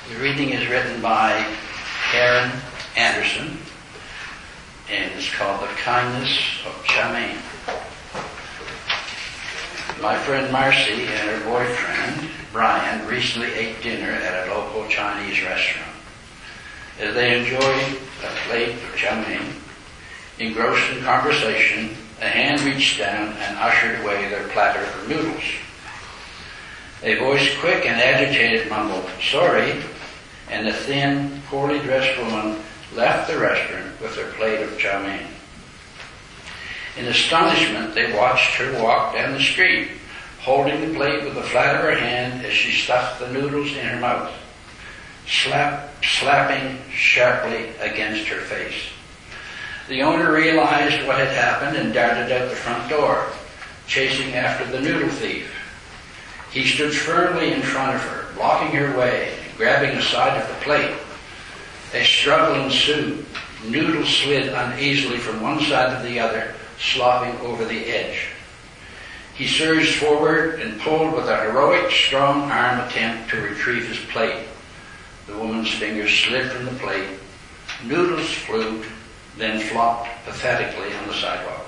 The reading is written by Karen Anderson, and it's called The Kindness of Chamain. My friend Marcy and her boyfriend, Brian, recently ate dinner at a local Chinese restaurant. As they enjoyed a plate of chamain, engrossed in conversation, a hand reached down and ushered away their platter of noodles. A voice, quick and agitated, mumbled, "Sorry," and the thin, poorly dressed woman left the restaurant with their plate of chow mein. In astonishment, they watched her walk down the street, holding the plate with the flat of her hand as she stuffed the noodles in her mouth, slapping sharply against her face. The owner realized what had happened and darted out the front door, chasing after the noodle thief. He stood firmly in front of her, blocking her way, grabbing a side of the plate. A struggle ensued. Noodles slid uneasily from one side to the other, slopping over the edge. He surged forward and pulled with a heroic, strong arm attempt to retrieve his plate. The woman's fingers slid from the plate. Noodles flew, then flopped pathetically on the sidewalk.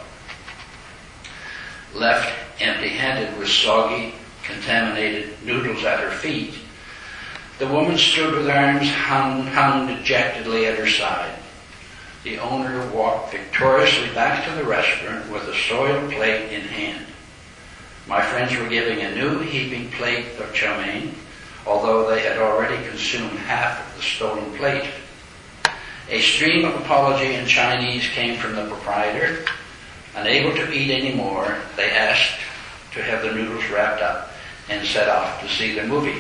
Left empty-handed with soggy, contaminated noodles at her feet, the woman stood with arms hung dejectedly at her side. The owner walked victoriously back to the restaurant with a soiled plate in hand. My friends were giving a new heaping plate of chow mein, although they had already consumed half of the stolen plate. A stream of apology in Chinese came from the proprietor. Unable to eat any more, they asked to have the noodles wrapped up and set off to see the movie.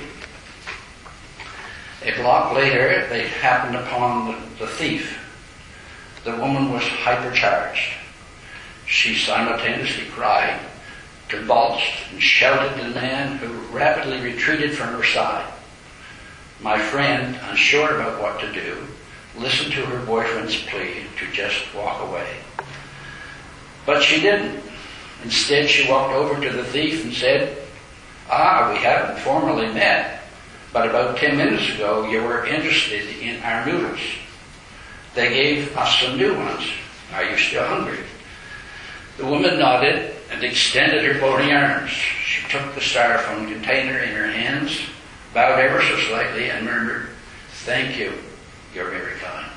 A block later, they happened upon the thief. The woman was hypercharged. She simultaneously cried, convulsed, and shouted at the man who rapidly retreated from her side. My friend, unsure about what to do, listened to her boyfriend's plea to just walk away. But she didn't. Instead, she walked over to the thief and said, "We haven't formally met, but about 10 minutes ago you were interested in our noodles. They gave us some new ones. Are you still hungry?" The woman nodded and extended her bony arms. She took the styrofoam container in her hands, bowed ever so slightly, and murmured, "Thank you. You're very kind."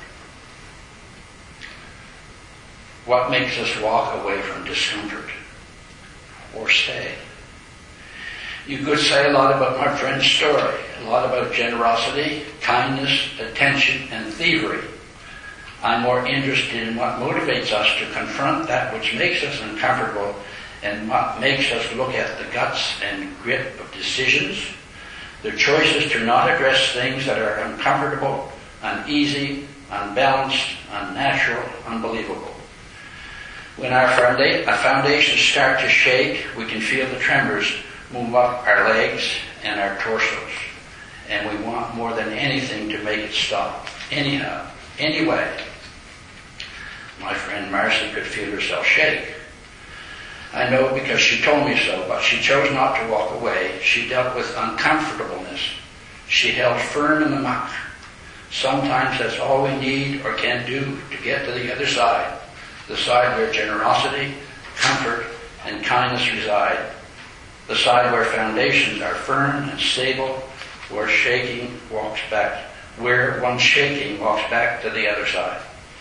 What makes us walk away from discomfort or stay? You could say a lot about my friend's story, a lot about generosity, kindness, attention, and thievery. I'm more interested in what motivates us to confront that which makes us uncomfortable and what makes us look at the guts and grit of decisions, the choices to not address things that are uncomfortable, uneasy, unbalanced, unnatural, unbelievable. When our foundations start to shake, we can feel the tremors move up our legs and our torsos. And we want more than anything to make it stop. Anyhow, anyway. My friend Marcy could feel herself shake. I know because she told me so, but she chose not to walk away. She dealt with uncomfortableness. She held firm in the muck. Sometimes that's all we need or can do to get to the other side, the side where generosity, comfort, and kindness reside, the side where foundations are firm and stable, where one shaking walks back to the other side.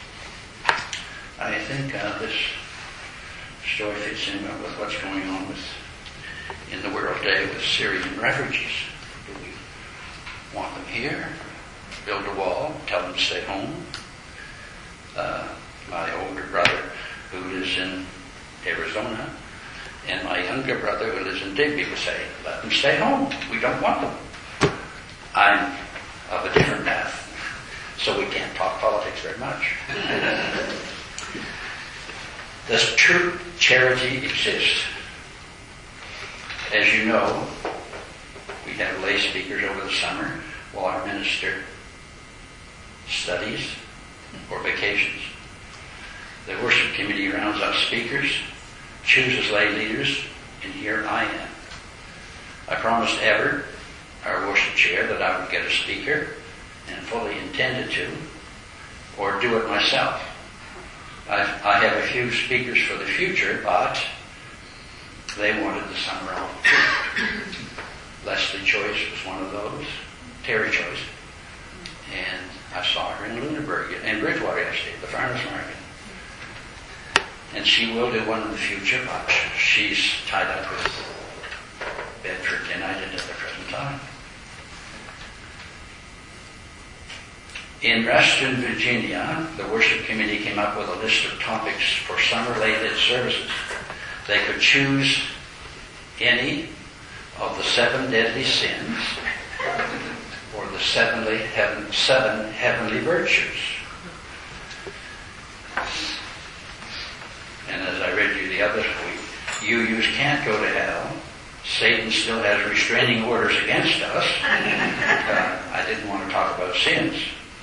I think this story fits in with what's going on in the world today with Syrian refugees. Do we want them here? Build a wall, tell them to stay home? My older brother, who lives in Arizona, and my younger brother, who lives in Digby, would say, "Let them stay home. We don't want them." I'm of a different path, so we can't talk politics very much. Does true charity exist? As you know, we have lay speakers over the summer while our minister studies or vacations. The worship committee rounds up speakers, chooses lay leaders, and here I am. I promised Everett, our worship chair, that I would get a speaker and fully intended to, or do it myself. I have a few speakers for the future, but they wanted the summer off too. Leslie Joyce was one of those, Terry Joyce, and I saw her in Lunenburg, in Bridgewater yesterday, the farmers market. And she will do one in the future, but she's tied up with Bedford United at the present time. In Reston, Virginia, the worship committee came up with a list of topics for summer-related services. They could choose any of the 7 deadly sins or the 7 heavenly virtues. And as I read you the other week, you can't go to hell. Satan still has restraining orders against us. I didn't want to talk about sins.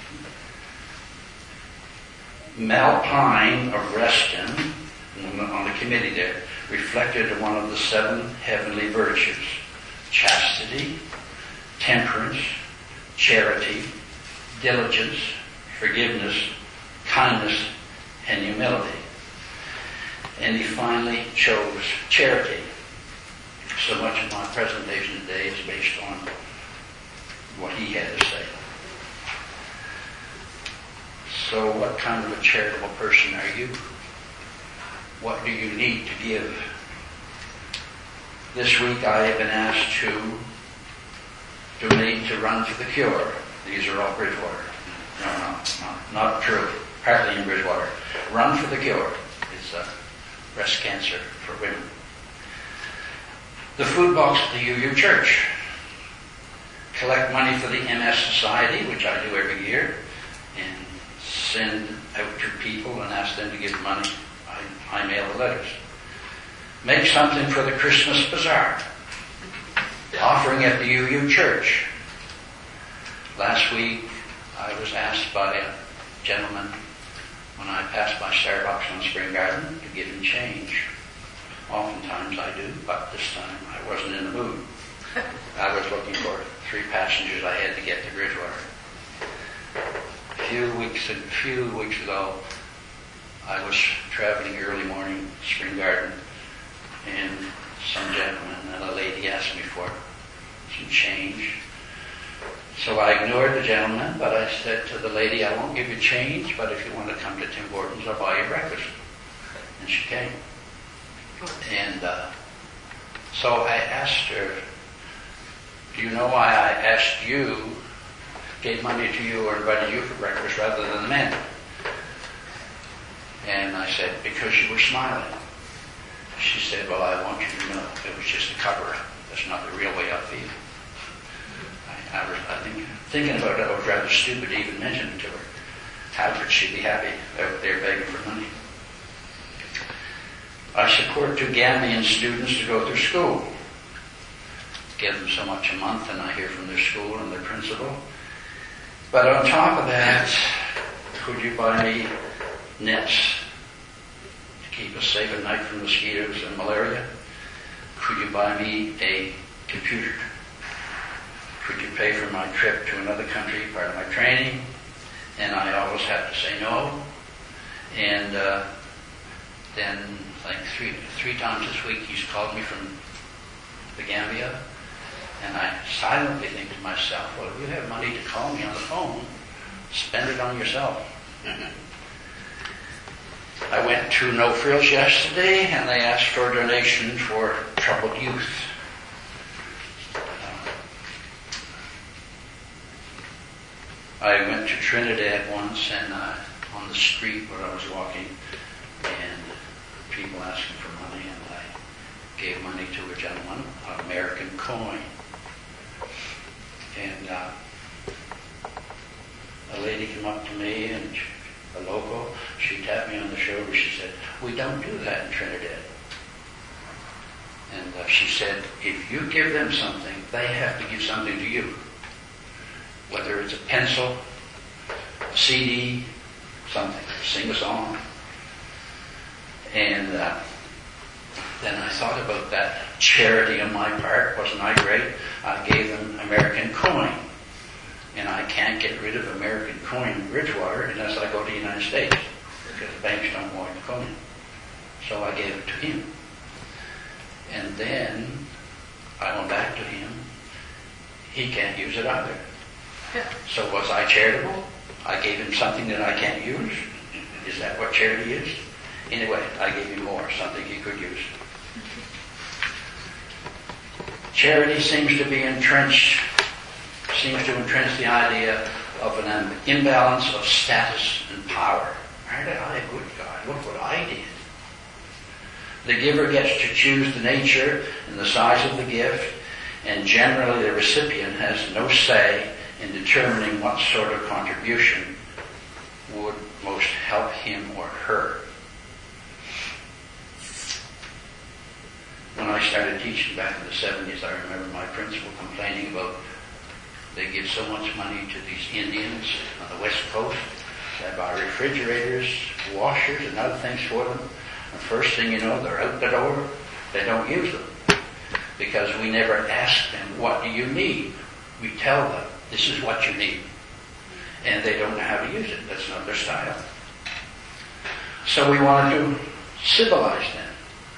Mel Pine of Reston, on the committee there, reflected one of the 7 heavenly virtues: chastity, temperance, charity, diligence, forgiveness, kindness, and humility. And he finally chose charity. So much of my presentation today is based on what he had to say. So what kind of a charitable person are you? What do you need to give? This week I have been asked to donate to Run for the Cure. These are all Bridgewater. No, not true. Partly in Bridgewater. Run for the Cure is breast cancer for women. The food box at the UU Church. Collect money for the MS Society, which I do every year, and send out to people and ask them to give money. I mail the letters. Make something for the Christmas Bazaar. Offering at the UU Church. Last week, I was asked by a gentleman when I passed by Starbucks on Spring Garden to give him change. Oftentimes I do, but this time I wasn't in the mood. I was looking for 3 passengers I had to get to Bridgewater. A few weeks ago, I was traveling early morning, Spring Garden, and some gentleman and a lady asked me for some change. So I ignored the gentleman, but I said to the lady, I won't give you change, but if you want to come to Tim Hortons, I'll buy you breakfast. And she came. And so I asked her, do you know why I asked you, gave money to you or invited you for breakfast rather than the men? And I said, because you were smiling. She said, well, I want you to know it was just a cover-up. That's not the real way I feel. I think, thinking about it, I was rather stupid to even mention it to her. How could she be happy out there begging for money? I support 2 Gambian students to go through school. Give them so much a month, and I hear from their school and their principal. But on top of that, could you buy me nets to keep us safe at night from mosquitoes and malaria? Could you buy me a computer? Could you pay for my trip to another country, part of my training? And I always have to say no. And then, like three times this week, he's called me from the Gambia. And I silently think to myself, well, if you have money to call me on the phone, spend it on yourself. I went to No Frills yesterday, and they asked for a donation for troubled youth. I went to Trinidad once, and on the street where I was walking, and people asking for money, and I gave money to a gentleman, an American coin. And a lady came up to me, and a local, she tapped me on the shoulder. She said, we don't do that in Trinidad. And she said, if you give them something, they have to give something to you. Whether it's a pencil, a CD, something, sing a song. And then I thought about that charity on my part. Wasn't I great? I gave them American coin. and I can't get rid of American coin in Bridgewater unless I go to the United States, because the banks don't want the coin. So I gave it to him. And then I went back to him. He can't use it either. So was I charitable? I gave him something that I can't use? Is that what charity is? Anyway, I gave him more, something he could use. Charity seems to entrench the idea of an imbalance of status and power. Aren't I a good guy? Look what I did. The giver gets to choose the nature and the size of the gift, and generally the recipient has no say in determining what sort of contribution would most help him or her. When I started teaching back in the 70s, I remember my principal complaining about they give so much money to these Indians on the West Coast. They buy refrigerators, washers, and other things for them. And first thing you know, they're out the door. They don't use them. Because we never ask them, what do you need? We tell them, this is what you need. And they don't know how to use it. That's not their style. So we wanted to civilize them.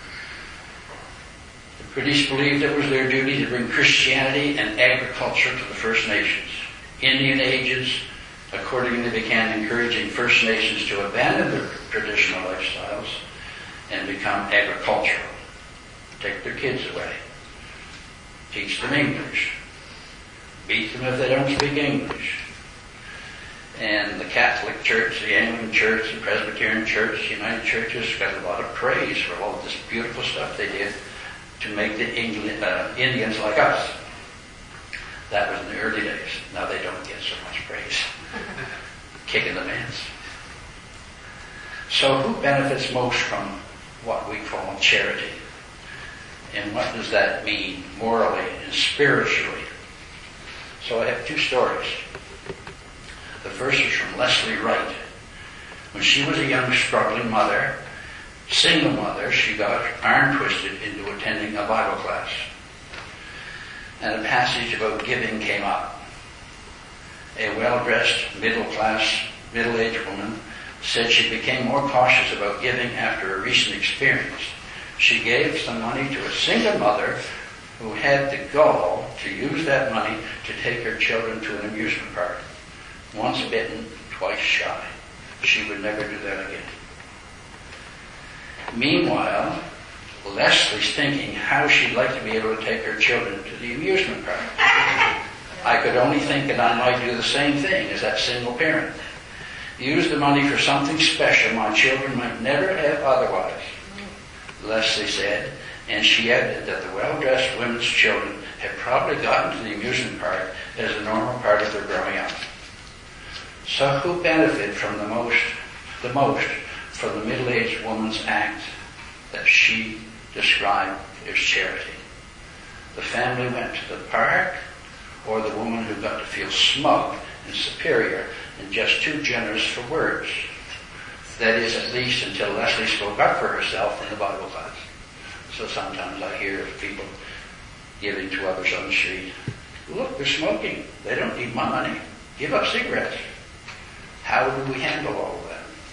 The British believed it was their duty to bring Christianity and agriculture to the First Nations. Indian ages accordingly began encouraging First Nations to abandon their traditional lifestyles and become agricultural. Take their kids away. Teach them English. Beat them if they don't speak English. And the Catholic Church, the Anglican Church, the Presbyterian Church, the United Churches got a lot of praise for all this beautiful stuff they did to make the Indians like us. That was in the early days. Now they don't get so much praise. Kicking the mans. So who benefits most from what we call charity? And what does that mean morally and spiritually? So I have two stories. The first is from Leslie Wright. When she was a young struggling mother, single mother, she got arm twisted into attending a Bible class. And a passage about giving came up. A well-dressed, middle-aged woman said she became more cautious about giving after a recent experience. She gave some money to a single mother who had the gall to use that money to take her children to an amusement park. Once bitten, twice shy. She would never do that again. Meanwhile, Leslie's thinking how she'd like to be able to take her children to the amusement park. I could only think that I might do the same thing as that single parent. Use the money for something special my children might never have otherwise, Leslie said, and she added that the well-dressed women's children had probably gotten to the amusement park as a normal part of their growing up. So who benefited from the most from the middle-aged woman's act that she described as charity? The family went to the park, or the woman who got to feel smug and superior and just too generous for words? That is, at least until Leslie spoke up for herself in the Bible class. So sometimes I hear of people giving to others on the street. Look, they're smoking. They don't need my money. Give up cigarettes. How do we handle all of that?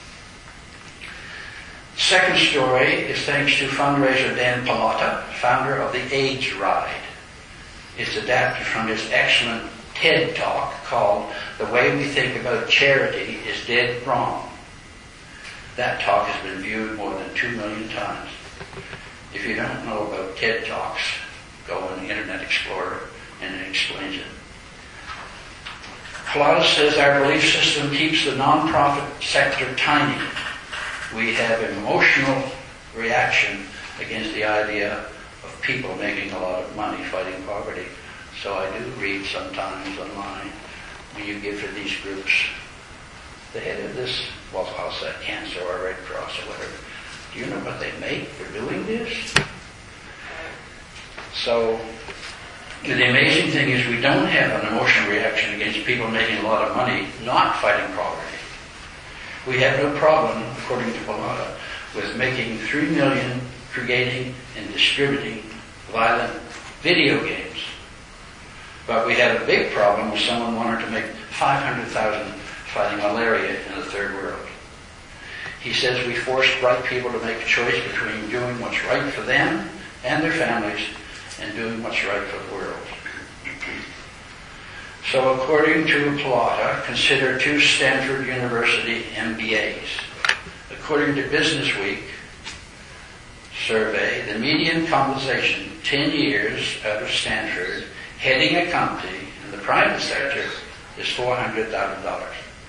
Second story is thanks to fundraiser Dan Pallotta, founder of the AIDS Ride. It's adapted from his excellent TED Talk called The Way We Think About Charity is Dead Wrong. That talk has been viewed more than 2 million times. If you don't know about TED Talks, go on the Internet Explorer and it explains it. Pallotta says our belief system keeps the non-profit sector tiny. We have an emotional reaction against the idea of people making a lot of money fighting poverty. So I do read sometimes online when you give to these groups, the head of this, well, I'll say Cancer or Red Cross or whatever, do you know what they make for doing this? So the amazing thing is we don't have an emotional reaction against people making a lot of money not fighting poverty. We have no problem, according to Pallotta, with making $3 million creating and distributing violent video games. But we had a big problem when someone wanted to make 500,000 fighting malaria in the third world. He says we forced bright people to make a choice between doing what's right for them and their families and doing what's right for the world. So according to Plata, consider 2 Stanford University MBAs. According to Business Week survey, the median compensation 10 years out of Stanford heading a company in the private sector is $400,000.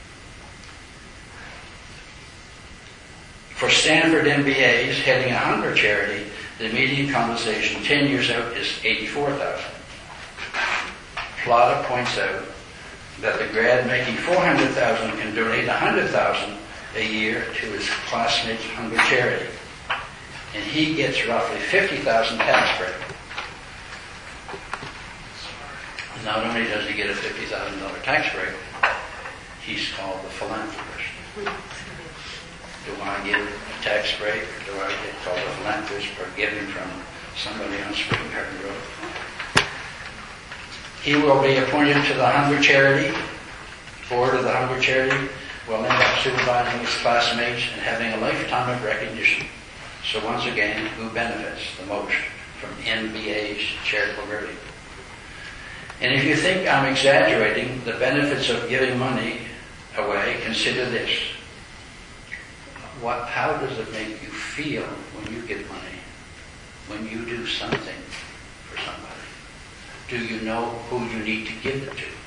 For Stanford MBAs heading a hunger charity, the median compensation 10 years out is $84,000. Plata points out that the grad making $400,000 can donate $100,000 a year to his classmates' hunger charity, and he gets roughly $50,000 tax break. Not only does he get a $50,000 tax break, he's called the philanthropist. Do I give a tax break, or do I get called a philanthropist for giving from somebody on Spring Garden Road? He will be appointed to the Hunger Charity, board of the Hunger Charity, will end up supervising his classmates and having a lifetime of recognition. So once again, who benefits the most from MBA's charitable giving? And if you think I'm exaggerating the benefits of giving money away, consider this. How does it make you feel when you give money? When you do something for somebody? Do you know who you need to give it to?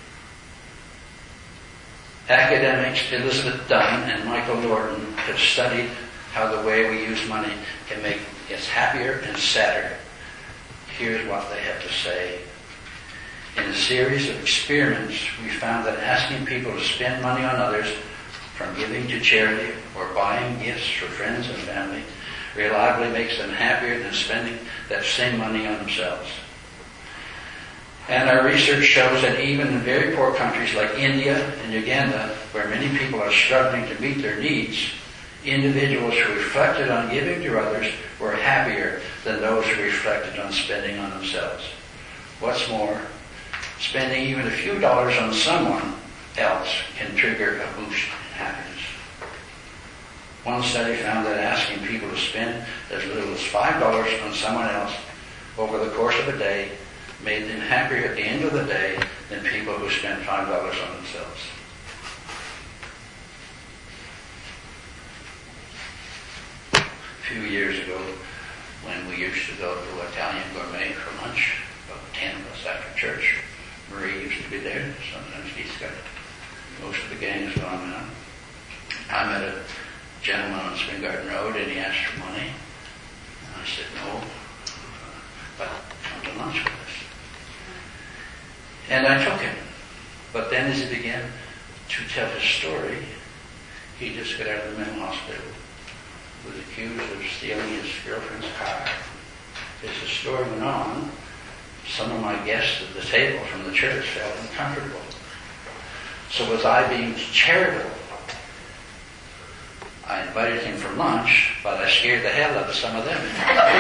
Academics Elizabeth Dunn and Michael Norton have studied how the way we use money can make us happier and sadder. Here's what they have to say. In a series of experiments, we found that asking people to spend money on others, from giving to charity or buying gifts for friends and family, reliably makes them happier than spending that same money on themselves. And our research shows that even in very poor countries like India and Uganda, where many people are struggling to meet their needs, individuals who reflected on giving to others were happier than those who reflected on spending on themselves. What's more, spending even a few dollars on someone else can trigger a boost in happiness. One study found that asking people to spend as little as $5 on someone else over the course of a day made them happier at the end of the day than people who spent $5 on themselves. A few years ago, when we used to go to Italian Gourmet for lunch, about 10 of us after church, Marie used to be there. Sometimes he's got most of the gang is gone now. I met a gentleman on Spring Garden Road, and he asked for money. And I said, no, but come to lunch with us. And I took him. But then as he began to tell his story, he just got out of the mental hospital, was accused of stealing his girlfriend's car. As the story went on, some of my guests at the table from the church felt uncomfortable. So was I being charitable? I invited him for lunch, but I scared the hell out of some of them.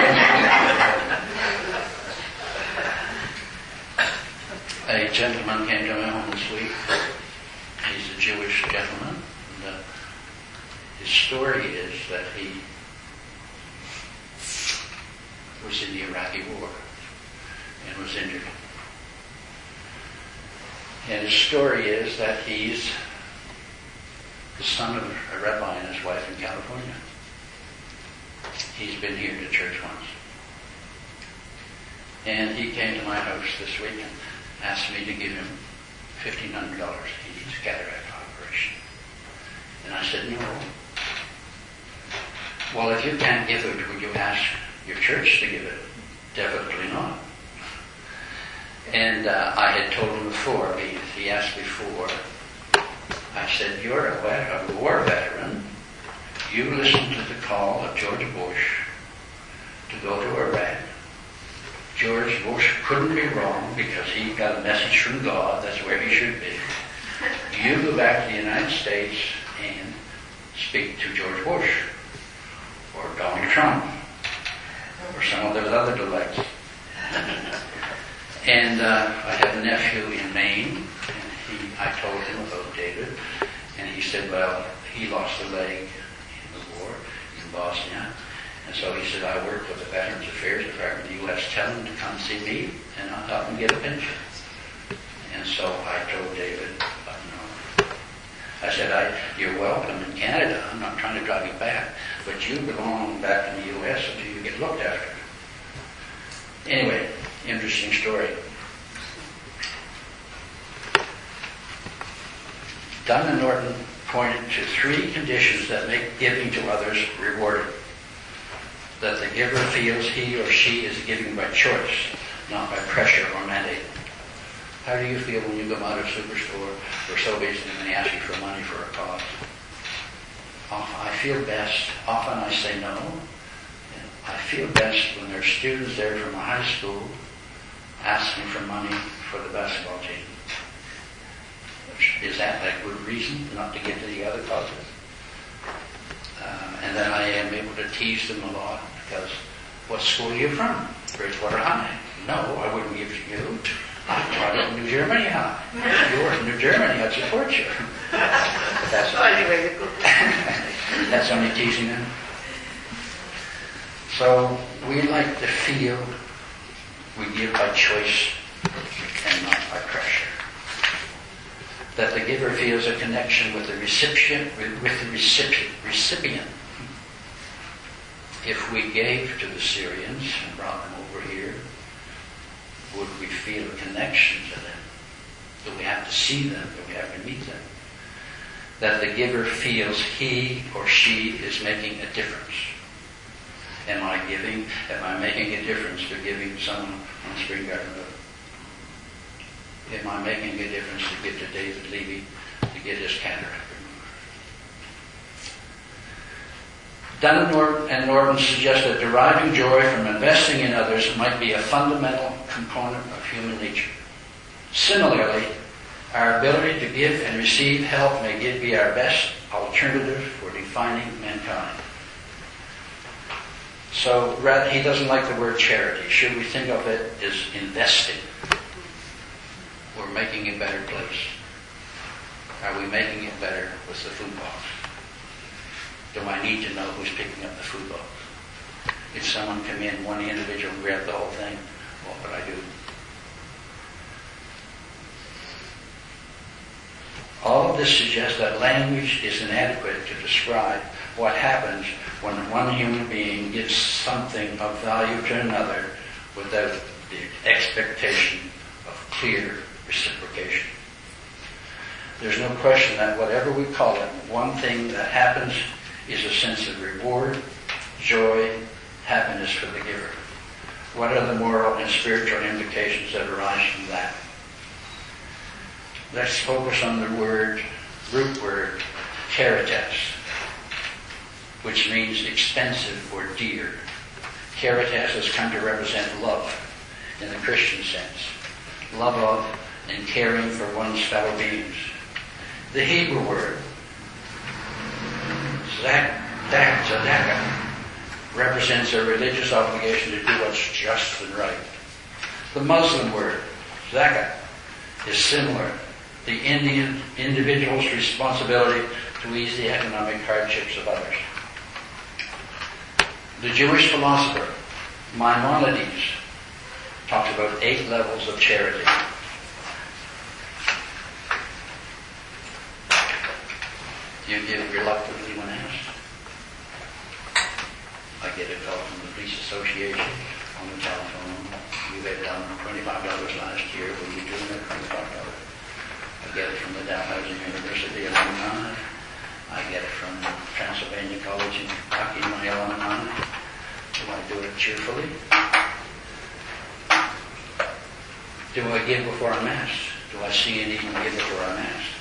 A gentleman came to my home this week. He's a Jewish gentleman. And, his story is that he was in the Iraqi war and was injured. And his story is that he's the son of a rabbi and his wife in California. He's been here to church once. And he came to my house this week and asked me to give him $1,500. He needs a cataract operation. And I said, no. Well, if you can't give it, would you ask your church to give it? Definitely not. And I had told him before, he asked before, I said, you're a war veteran. You listened to the call of George Bush to go to Iraq. George Bush couldn't be wrong because he got a message from God. That's where he should be. You go back to the United States and speak to George Bush or Donald Trump or some of those other elects. And I have a nephew in Maine, and I told him about David, and he said, well, he lost a leg in the war in Bosnia, and so he said, I work with the Veterans Affairs Department in the U.S., tell him to come see me, and I'll help him get a pension. And so I told David, I said, you're welcome in Canada, I'm not trying to drive you back, but you belong back in the U.S. until you get looked after. Anyway, interesting story. Dunn and Norton pointed to 3 conditions that make giving to others rewarding. That the giver feels he or she is giving by choice, not by pressure or mandate. How do you feel when you come out of Superstore or Sobeys and they ask you for money for a cause? I feel best. Often I say no. I feel best when there are students there from a high school asking for money for the basketball team. Is that a good reason not to give to the other causes? And then I am able to tease them a lot because, what school are you from? Bridgewater High. No, I wouldn't give to you. I taught at New Germany High. If you were in New Germany, I'd support you. But that's only teasing them. So we like to feel we give by choice and not by pressure. That the giver feels a connection with the recipient. If we gave to the Syrians and brought them over here, would we feel a connection to them? Do we have to see them? Do we have to meet them? That the giver feels he or she is making a difference. Am I giving? Am I making a difference to giving someone on Spring Garden Road? Am I making a difference to give to David Levy to get his cataract removed? Dunn and Norton suggest that deriving joy from investing in others might be a fundamental component of human nature. Similarly, our ability to give and receive help may be our best alternative for defining mankind. So, he doesn't like the word charity. Should we think of it as investing? We're making a better place. Are we making it better with the food box? Do I need to know who's picking up the food box? If someone come in, one individual, and grab the whole thing, what would I do? All of this suggests that language is inadequate to describe what happens when one human being gives something of value to another without the expectation of clear reciprocation. There's no question that whatever we call it, one thing that happens is a sense of reward, joy, happiness for the giver. What are the moral and spiritual implications that arise from that? Let's focus on the root word, caritas, which means expensive or dear. Caritas has come to represent love in the Christian sense. Love of and caring for one's fellow beings. The Hebrew word, tzedakah, represents a religious obligation to do what's just and right. The Muslim word, zakat, is similar. The Indian individual's responsibility to ease the economic hardships of others. The Jewish philosopher Maimonides talks about 8 levels of charity. You give reluctantly when asked. I get a call from the police association on the telephone. You had done $25 last year. Will you do that $25? I get it from the Dalhousie University alumni. I get it from Transylvania College in Kentucky, my alumni. Do I do it cheerfully? Do I give before I'm asked? Do I see a need and give before I'm asked?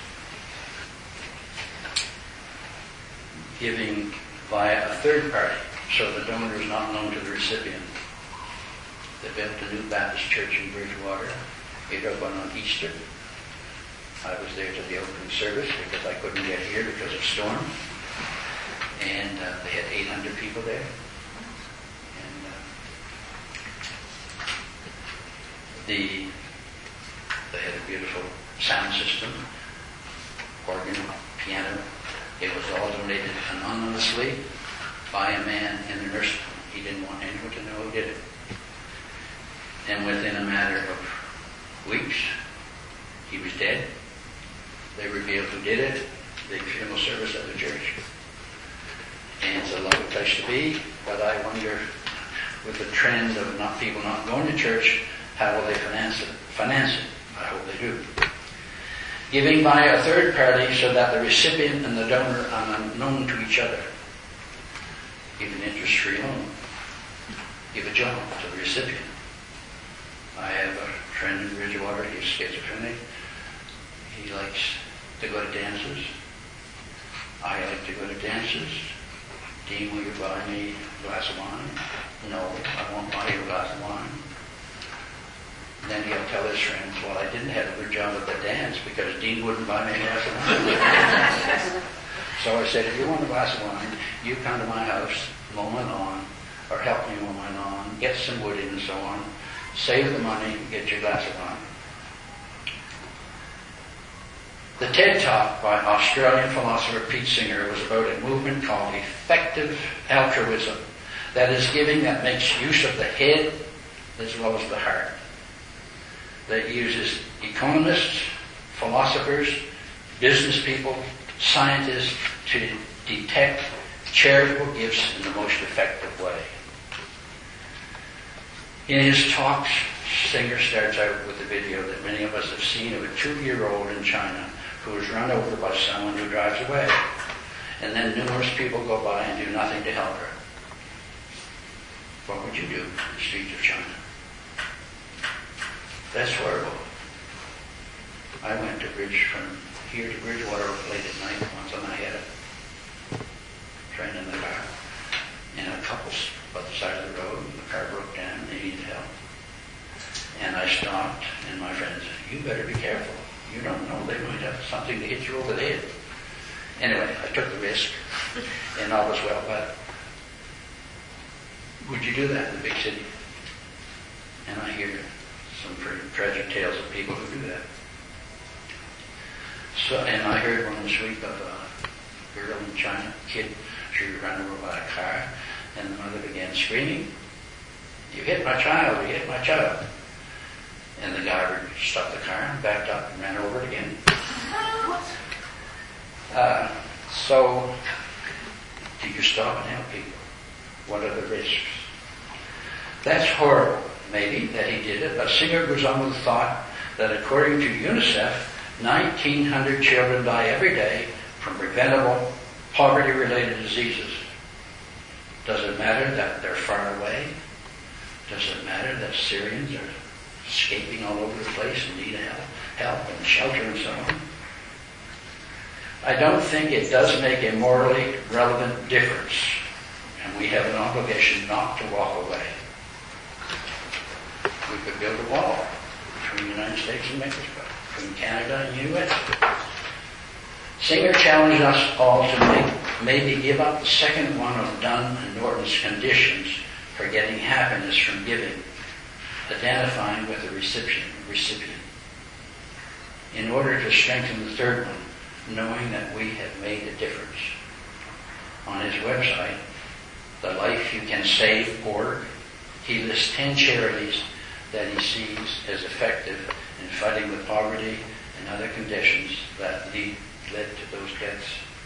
Giving via a third party, so the donor is not known to the recipient. They built a new Baptist church in Bridgewater. It opened on Easter. I was there to the opening service because I couldn't get here because of storm. And they had 800 people there. And They had a beautiful sound system, organ, piano. It was all donated anonymously by a man in the nursing home. He didn't want anyone to know who did it. And within a matter of weeks, he was dead. They revealed who did it. Big funeral service at the church. And it's a lovely place to be, but I wonder, with the trend of people not going to church, how will they finance it? I hope they do. Giving by a third party so that the recipient and the donor are unknown to each other. Give an interest-free loan. Give a job to the recipient. I have a friend in Bridgewater, he's schizophrenic. He likes to go to dances. I like to go to dances. Dean, will you buy me a glass of wine? No, I won't buy you a glass of wine. Then he'll tell his friends, well, I didn't have a good job at the dance because Dean wouldn't buy me a glass of wine. So I said, if you want a glass of wine, you come to my house, mow my lawn, or help me mow my lawn, get some wood in and so on, save the money, and get your glass of wine. The TED Talk by Australian philosopher Pete Singer was about a movement called effective altruism. That is, giving that makes use of the head as well as the heart. That uses economists, philosophers, business people, scientists to detect charitable gifts in the most effective way. In his talks, Singer starts out with a video that many of us have seen of a 2-year-old in China who was run over by someone who drives away. And then numerous people go by and do nothing to help her. What would you do in the streets of China? That's horrible. I went from here to Bridgewater late at night once, and I had a friend in the car, and a couple by the side of the road, and the car broke down, and they needed help. And I stopped, and my friend said, you better be careful. You don't know, they might have something to hit you over the head. Anyway, I took the risk, and all was well, but would you do that in the big city? And I hear some pretty tragic tales of people who do that. So, and I heard one this week of a girl in China, kid, she was run over by a car, and the mother began screaming, you hit my child, you hit my child. And the guy stopped the car and backed up and ran over it again. So, do you stop and help people? What are the risks? That's horrible, maybe, that he did it, but Singer goes on with the thought that according to UNICEF, 1,900 children die every day from preventable poverty-related diseases. Does it matter that they're far away? Does it matter that Syrians are escaping all over the place and need help and shelter and so on? I don't think it does make a morally relevant difference, and we have an obligation not to walk away. We could build a wall between the United States and Mexico, between Canada and the U.S. Singer challenged us all to maybe give up the second one of Dunn and Norton's conditions for getting happiness from giving, identifying with the recipient, in order to strengthen the third one, knowing that we have made a difference. On his website, The Life You Can Save org, he lists 10 charities that he sees as effective in fighting the poverty and other conditions that led to those deaths.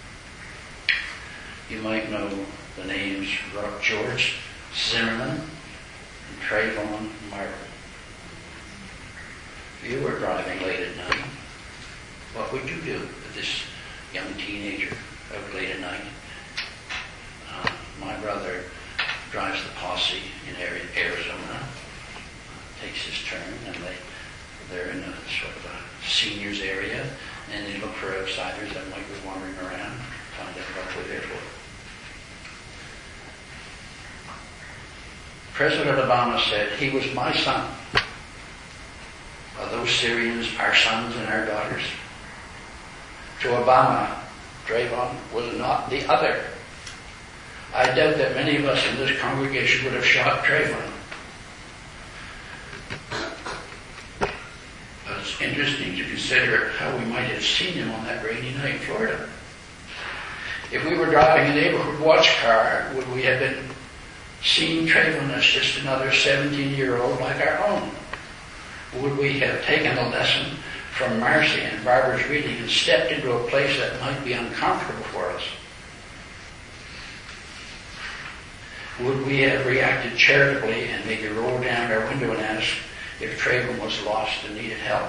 You might know the names George Zimmerman and Trayvon Martin. If you were driving late at night, what would you do with this young teenager out late at night? My brother drives the posse in Arizona, takes his turn, and they're in a sort of a seniors area, and they look for outsiders that might be wandering around, find out what we're there for. President Obama said, he was my son. Are those Syrians our sons and our daughters? To Obama, Trayvon was not the other. I doubt that many of us in this congregation would have shot Trayvon. It's interesting to consider how we might have seen him on that rainy night in Florida. If we were driving a neighborhood watch car, would we have been seeing Traylon as just another 17-year-old like our own? Would we have taken a lesson from Marcy and Barbara's reading and stepped into a place that might be uncomfortable for us? Would we have reacted charitably and maybe rolled down our window and asked if Traylon was lost and needed help?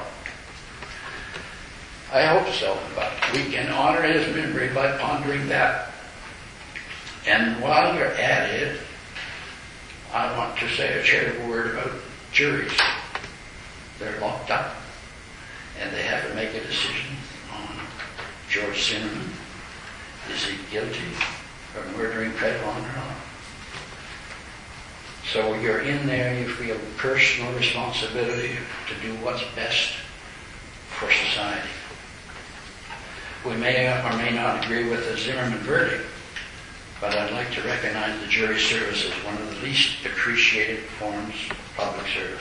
I hope so, but we can honor his memory by pondering that. And while you're at it, I want to say a charitable word about juries. They're locked up, and they have to make a decision on George Zimmerman. Is he guilty of murdering Traylon or not? So you're in there, you feel personal responsibility to do what's best for society. We may or may not agree with the Zimmerman verdict, but I'd like to recognize the jury service as one of the least appreciated forms of public service.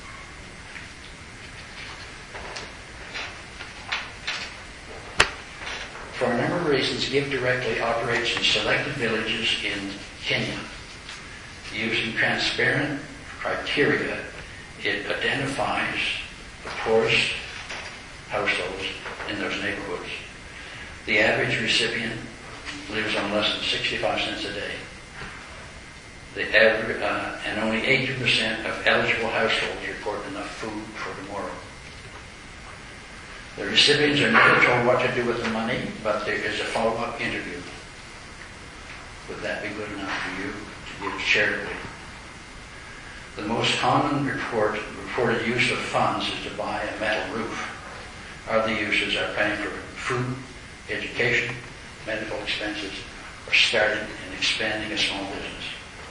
For a number of reasons, Give Directly operates in selected villages in Kenya. Using transparent criteria, it identifies the poorest households in those neighborhoods. The average recipient lives on less than 65 cents a day. And only 80% of eligible households report enough food for tomorrow. The recipients are never told what to do with the money, but there is a follow-up interview. Would that be good enough for you to give charitably? The most common reported use of funds is to buy a metal roof. Other uses are paying for food, education, medical expenses, or starting and expanding a small business.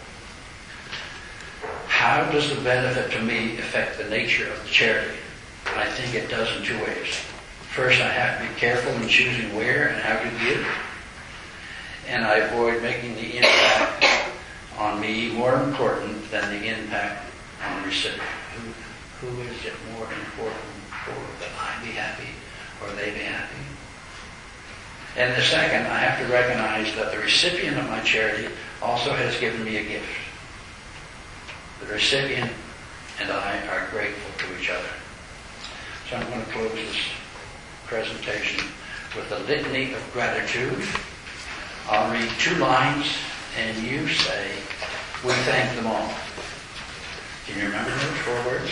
How does the benefit to me affect the nature of the charity? I think it does in two ways. First, I have to be careful in choosing where and how to give, and I avoid making the impact on me more important than the impact on the recipient. Who is it more important for, that I be happy or they be happy? And the second, I have to recognize that the recipient of my charity also has given me a gift. The recipient and I are grateful to each other. So I'm going to close this presentation with a litany of gratitude. I'll read 2 lines and you say, we thank them all. Can you remember those 4 words?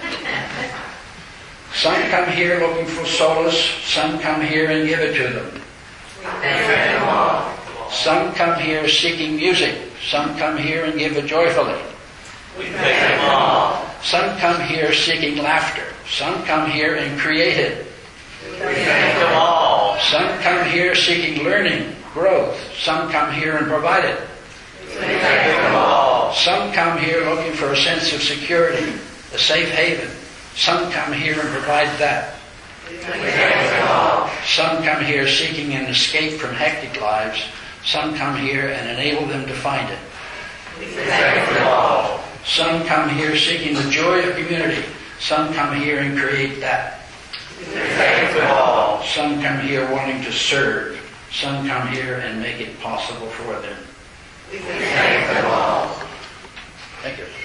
Some come here looking for solace. Some come here and give it to them. We thank them all. Some come here seeking music. Some come here and give it joyfully. We thank them all. Some come here seeking laughter. Some come here and create it. We thank them all. Some come here seeking learning, growth. Some come here and provide it. We thank them all. Some come here looking for a sense of security, a safe haven. Some come here and provide that. We thank them all. Some come here seeking an escape from hectic lives. Some come here and enable them to find it. We thank them all. Some come here seeking the joy of community. Some come here and create that. We thank them all. Some come here wanting to serve. Some come here and make it possible for them. We thank them all. Thank you.